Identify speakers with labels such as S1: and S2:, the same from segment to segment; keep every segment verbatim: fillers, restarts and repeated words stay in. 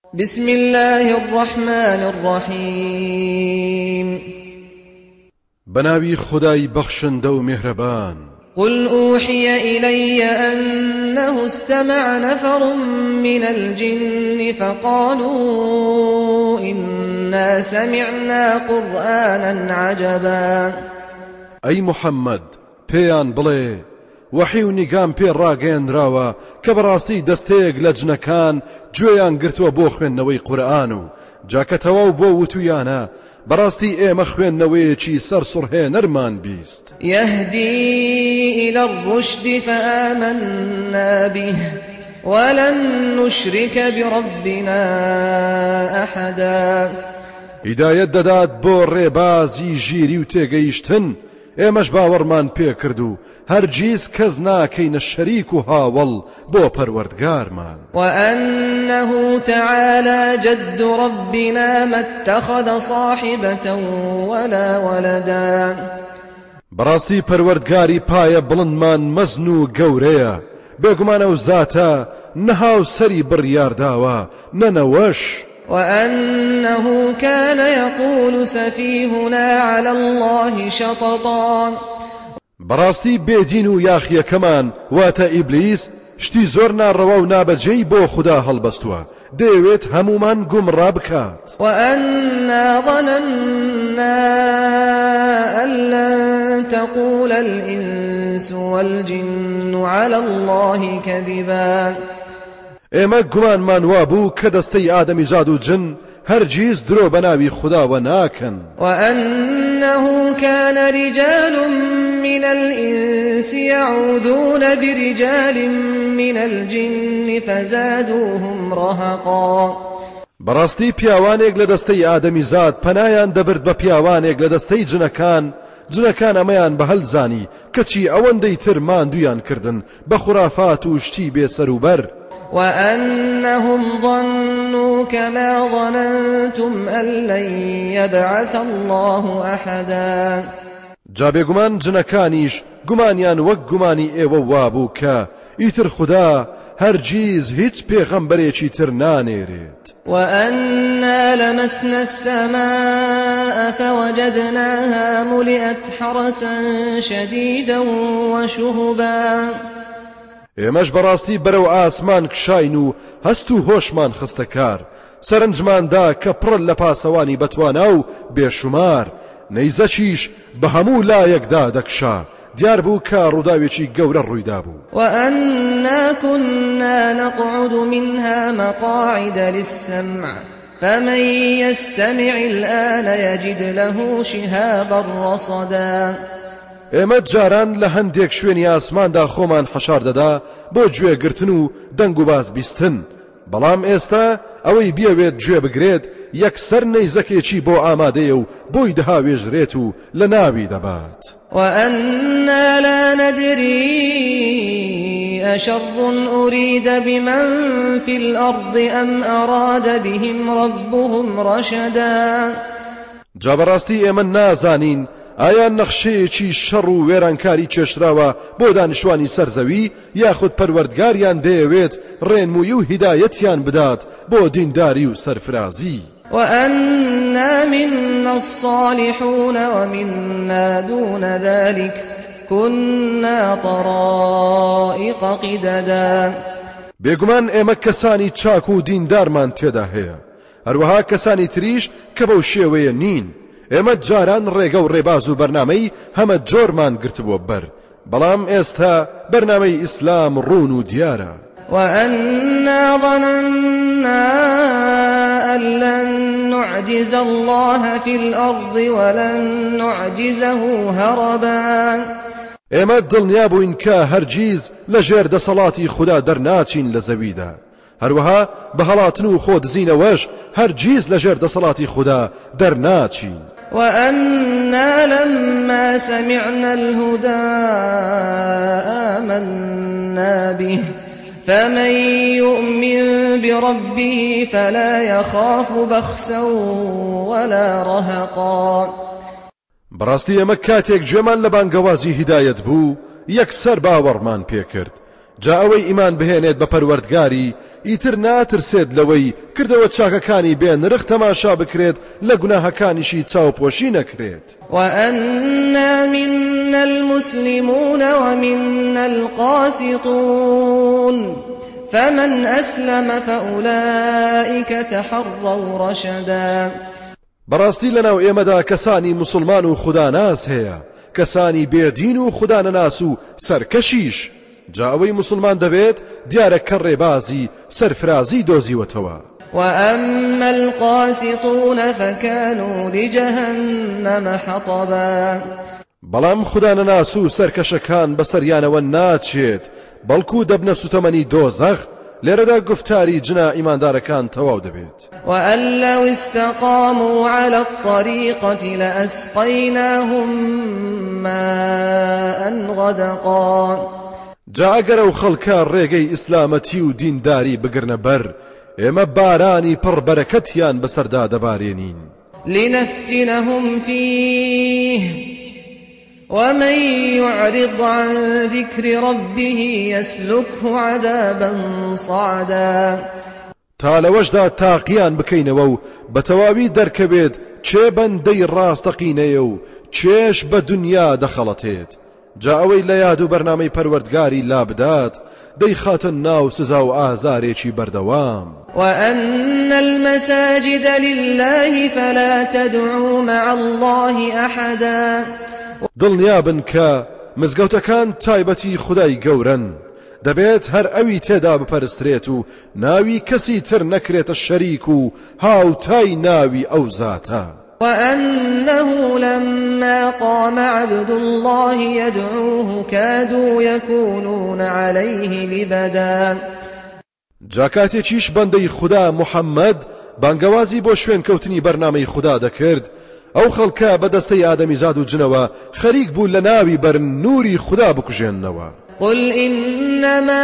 S1: بسم الله الرحمن الرحيم
S2: بناوي خداي بخشن دو مهربان
S1: قل أوحي إلي أنه استمع نفر من الجن فقالوا إنا سمعنا قرآنا عجبا
S2: أي محمد بيان بلي وحيو نيقام بير راقين راوا كبراستي دستيق لجنكان جويان قرتوا بو خوينوي قرآنو جاكتوا بو وتويانا براستي اي مخوينوي چي سر سرهي نرمان بيست
S1: يهدي إلى الرشد فآمنا به ولن نشرك بربنا أحدا
S2: هداية دادات بو ريبازي جيري وتيقيشتن ئێمەش باوەڕمان پێ کردو هەرگیز کەس ناکەینە شەریک و هاوڵ بۆ پەروەردگارمان
S1: وأنه تعالى جد ربنا ما اتخذ صاحبة ولا ولدا
S2: بەڕاستی پەروەردگاری پایە بڵندمان مەزن و گەورەیە بێگومانە و زاتە نەهاو سەری بڕیارداوە نەنەوەش
S1: وأنه كان يقول سفيهنا على الله شططا
S2: براستي بيدينو ياخي كمان واتا إبليس شتي زور ناروا و نابجي بو خدا هەڵبەستووە دەیەوێت هەمومان گومڕا بکات
S1: وأنا ظننا أن لن تقول الإنس والجن على الله كذبا
S2: ئێمە گومانمان وابوو کە دەستەی ئادەمی زاد و جن هەرگیز درۆ بەناوی خودداوە ناکەن
S1: وأنه كان رجال من الإنس يعوذون برجال من الجن فزادوهم رهقا
S2: بەڕاستی پیاوانێک لە دەستەی ئادەمی زاد پەنایان دەبرد بە پیاوانێک لە دەستەی جنەکان جنەکان ئەمەیان بەهەڵ زانی کەچی ئەوەندەی تر ماندویان کردن بە خوڕافات و شتی بێسەروبەر
S1: وأنهم ظنوا كما ظننتم أن لن يبعث الله أحدا
S2: جابێ گومان جنەکانیش گومانیان وەک گومانی ئێوە وابوو کە ئیتر خدا هەرگیز هیچ پێغەمبەرێکی تر نانێرێت
S1: وأنا لمسنا السماء فوجدناها ملئت حرسا شديدا وشهبا
S2: ئێمەش بەڕاستی بەرەو ئاسمان کشاین و هەست و هۆشمان خستە کار سەرنجماندا کە پڕ لە پاسەوانی بەتوانا و بێشومار نەیزەکیش بە هەموو لایەکدا دەکشا دیار بوو کە ڕووداوێکی گەورە ڕوویدا بوو
S1: وأنا كنا نقعد منها مقاعد للسمع فمن يستمع الآن يجد له شهابا رصدا
S2: ئێمە جاران لە هەندێک شوێنی ئاسماندا خۆمان حەشار دەدا بۆ گوێگرتن و دەنگ و باز بیستن بەڵام ئێستا ئەوەی بیەوێت گوێ بگرێت یەکسەر نەیزەکێکی بۆ ئامادەیە و بۆی دەهاوێژرێت و لە ناوی دەبات
S1: وأنا لا ندري أشر أريد بمن في الأرض أم أراد بهم ربهم رشدا
S2: جا بەڕاستی ئێمە نازانین ئایا نەخشەیەکی شەڕ و وێرانکاری چێشراوە بۆ دانیشتوانی سەرزەوی یاخود پەروەردگاریان دەیەوێت ڕێنمووی و هیدایەتیان بدات بۆ دینداری و سەرفرازی
S1: وأنا منا الصالحون ومنا دون ذلك كنا طرائق قددا
S2: بێگومان ئێمە کەسانی چاک و دیندارمان تێدا هەیە هەروەها کەسانی تریش کە بەو شێوەیە نین ئێمە جاران ڕێگە و ڕێباز و بەرنامەی هەمە جۆرمان گرتبووە بەر بەڵام ئێستا بەرنامەی ئیسلام ڕوون و دیارە
S1: وأنا ظننا أن لن نعجز الله في الأرض ولن نعجزه هربا
S2: ئێمە دڵنیا بووین کە هەرگیز لە ژێر دەسەڵاتی خوددا دەرناچین لە زەویدا هەروەها بە هەڵاتن و خۆ دزینەوەش هەرگیز لە ژێر دەسەڵاتی خوددا دەرناچین
S1: وأنا لما سمعنا الهدى آمنا به فمن يؤمن بربه فلا يخاف بخسا ولا رهقا
S2: بەڕاستی ئێمە کاتێک گوێمان لە بانگەوازی هیدایەت بوو یەکسەر باوەڕمان پێکرد جا ئەوەی ئیمان بهێنێت بە پەروەردگاری ئیتر ناترسێت لەوەی کردەوە چاکەکانی بێنرخ تەماشا بکرێت لە گوناهەکانیشی چاوپۆشی نەکرێت.
S1: وأنا منا المسلمون ومنا القاسطون فمن أسلم فأولئك تحروا رشدا.
S2: بەڕاستی لەناو ئێمەدا کەسانی مسلمان و خوداناس هەیە، کەسانی بێدین و خودانەناس و سەرکەشیش. جا ئەوەی مسلمان دەبێت دیارە کە ڕێبازی سەرفرازی دۆزیوەتەوە.
S1: وأما القاسطون فكانوا لجهنم حطبا.
S2: بەڵام خودانەناس و سەرکەشەکان بەسەریانەوە ناچێت بەڵکو دەبنە سوتەمەنی دۆزەخ. لێرەدا گفتاری جنا ئیماندارەکان تەواو دەبێت.
S1: وأن لو استقاموا على الطريقة لأسقيناهم ماء غدقا.
S2: جا ئەگەر ئەو خەڵکە ڕێگەی ئیسلامەتی و دینداری بگرنە بەر، ئێمە بارانی پڕ بەرەکەتیان بەسەردا دەبارێنین.
S1: لنفتنهم فيه ومن يعرض عن ذكر ربه يسلكه عذابا صعدا.
S2: تا لەوەشدا تاقییان بکەینەوە و بەتەواوی دەرکەبێت چێ بەندەی ڕاستەقینەیە و چێش بە دنیا دەخەڵەتێت. جا ئەوەی لە یاد و بەرنامەی پەروەردگاری لابدات دەیخاتە ناو سزا و ئازارێکی بەردەوام.
S1: وأن المساجد لله فلا تدعوا مع الله أحدا.
S2: دڵنیابن کە مزگەوتەکان تایبەتی خودای گەورن، دەبێت هەر ئەوی تێدا بپەرسترێت و ناوی کەسی تر نەکرێتە شەریک و هاوتای ناوی ئەو زاتە.
S1: وأنه لما قام عبد الله يدعوه كادوا يكونون عليه لبدا.
S2: جاکاتێکیش بەندەی خوددا محەممەد بانگەوازی بۆ شوێن کەوتنی بەرنامەی خوددا دەکرد، ئەو خەڵکە بەدەستەی ئادەمیزاد و جنەوە خەریک بوو لە ناوی بەرن نوری خوددا بکوژێننەوە.
S1: قل إنما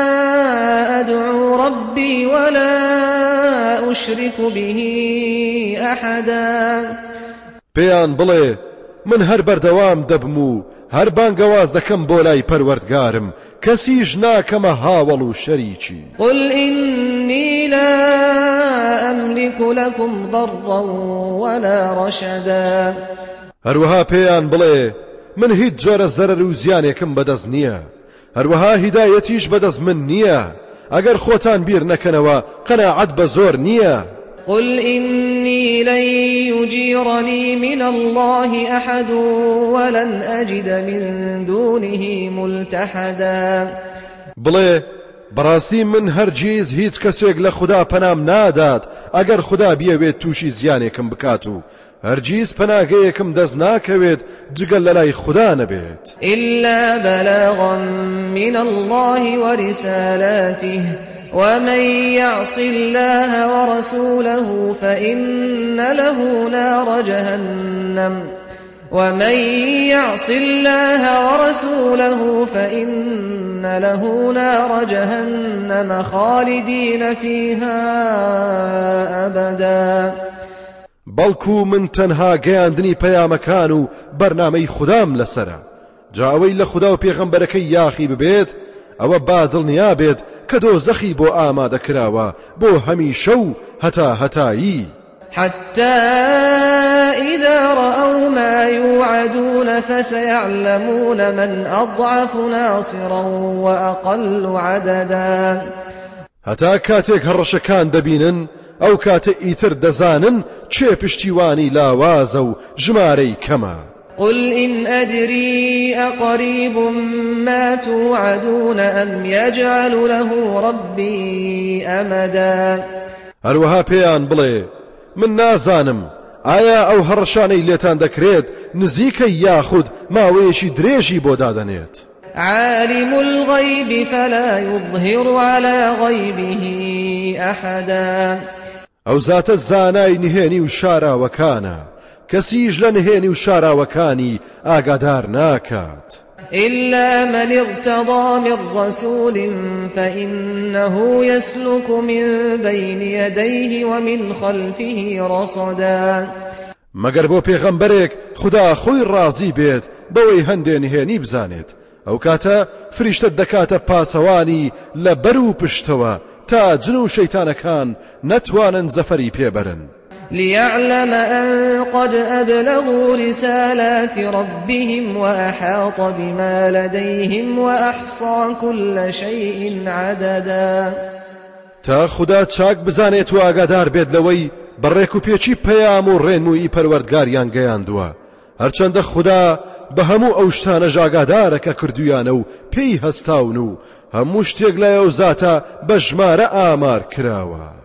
S1: أدعو ربي ولا أشرك به أحدا.
S2: پێیان بڵێ من هەر بەردەوام دەبم و هەر بانگەواز دەکەم بۆ لای پەروەردگارم، کەسیش ناکەمە هاوڵ و شەریکی.
S1: قل إني لا أملك لكم ضرا ولا رشدا.
S2: هەروەها پێیان بڵێ من هیچ جۆرە زەرەر و زیانێکم بەدەست نییە، هەروەها هیدایەتیش بەدەست من نییە. ئەگەر خۆتان بیر نەکەنەوە قەناعەت بە زۆر نییە.
S1: قل إني لن يجيرني من الله أحد ولن أجد من دونه ملتحدا.
S2: بڵێ بەڕاستی من هەرگیز هیچ کەسێک لە خوددا پەنام نادات ئەگەر خوددا بیەوێت تووشی زیانێکم بکات و هەرگیز پەناگەیەکم دەست ناکەوێت جگەل لە لای خوددا نەبێت.
S1: إلا بلاغا من الله ورسالاته ومن يعص الله ورسوله فإن له نار جهنم ومن يعص الله ورسوله فإن له نار جهنم خالدين فيها أبدا.
S2: بەڵکو من تەنها گەیاندنی پەیامەکان و بەرنامەی خوددام لەسرە. جا ئەوەی لە خوددا و پێغەمبەرەکەی یاخی ببێت ئەوە با دڵنیا بێت کە دۆزەخی بۆ ئامادەکراوە بۆ هەمیشە و هەتا هەتایی.
S1: حتى إذا رأوا ما يوعدون فسيعلمون من أضعف ناصرا وأقل عددا.
S2: هەتا کاتێک هەڕەشەکان دەبینن ئەو کاتە ئیتر دەزانن چێ پشتیوانی لاوازە و ژمارەی کەمە.
S1: قل إن أدري أقريب ما توعدون أم يجعل له ربي أمدا.
S2: هەروەها پێیان بڵێ من نازانم ئایا ئەو هەڕەشانەی لێتان دەکرێت نزیکە یاخود ماوەیەکی درێژی بۆ دادەنێت.
S1: عالم الغيب فلا يظهر على غيبه أحدا.
S2: ئەو زاتە زانای نهێنی و شاراوەکانە، کەسیش لە نهێنی و شاراوەکانی ئاگادار ناکات.
S1: إلا من ارتضى من رسول فإنه يسلك من بين يديه ومن خلفه رصدا.
S2: مەگەر بۆ پێغەمبەرێک خوددا خۆی ڕازی بێت بەوەی هەندێ نهێنی بزانێت، ئەو کاتە فریشتە دەکاتە پاسەوانی لە بەر و پشتەوە تا جن و شەیتانەکان نەتوانن زەفەری پێبەرن.
S1: ليعلم أن قد أبلغوا رسالات ربهم وأحاط بما لديهم وأحصى كل شيء عددا.
S2: تا خدا چاک بزانێت و ئاگادار بێت لەوەی بەڕێک و پێچی پەیام و ڕێنمووی پەروەردگاریان گەیاندووە، هەرچەندە خدا بە هەموو ئەو شتانە ئاگادارە کە کردویانە و پێی هەستاون و هەموو شتێک لایە و زاتە بە ژمارە ئامار کراوە.